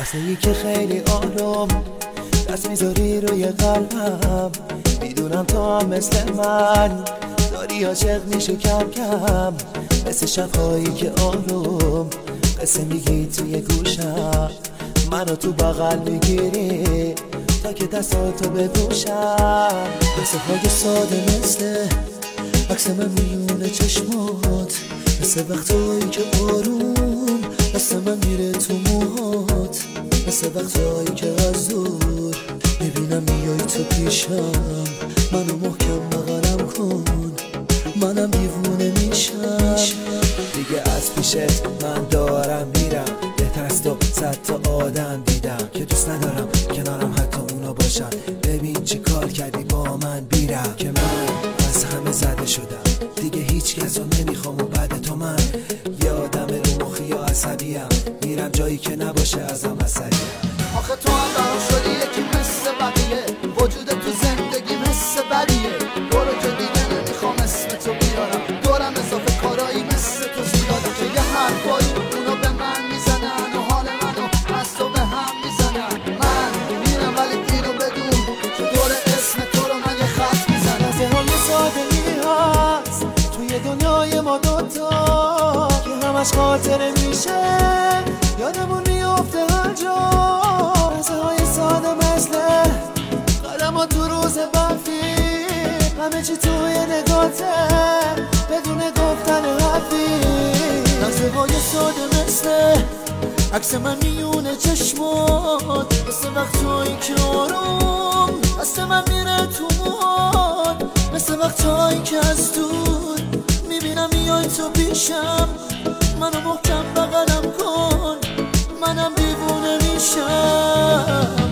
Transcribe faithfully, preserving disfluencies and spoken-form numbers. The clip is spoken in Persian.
لحظه‌ای که خیلی آروم دست میذاری روی قلبم، میدونم تو هم مثل من داری عاشق میشی کم کم، مثل شبهایی که آروم قصه میگی توی گوشم، منو تو بغل میگیری تا که دستاتو بپوشم. مثل های ساده مثل عکس من میونه چشمات، مثل وقتایی که آروم دست من میره تو موهات، مثل وقتایی که از دور میبینم میای تو پیشم، منو محکم بغلم کن منم دیوونه میشم. دیگه از پیشت من دارم میرم، بهتر از تو صد تا آدم دیدم که دوست ندارم کنارم حتی اونا باشن. ببین چی کار کردی با من بیرم که من از همه زده شدم، دیگه هیچ کس رو نمیخوام و بعد تو من یه آدم رو مخی یا عصبیم، میرم جایی که نباشه ازم عصبیم. آخه تو هم برام شدی یکی مثل بقیه، وجود تو زندگی مثل بریه، برو که دیگه نمیخوام اسم تو بیارم، دورم اضافه کارایی مثل تو زیاده که یه حرفایی اونا به من میزنن و حال منو از تو به هم میزنن. من میرم ولی اینو بدون که دور اسم تو رو من یه خط میزنم. لحظه های ساده ای هست توی دنیای ما دوتا که همش خاطره میشه یادمون میافته هر جا. لحظه های ساده مثل قدم تو روز برفی، همه چی توی نگاته بدون گفتن حرفی. لحظه های ساده مثل عکس من میونه چشمات، مثل وقتایی که آروم دست من میره تو موهات، مثل وقتایی که از دور میبینم میای تو پیشم، منو محکم بغلم کن منم دیوونه میشم.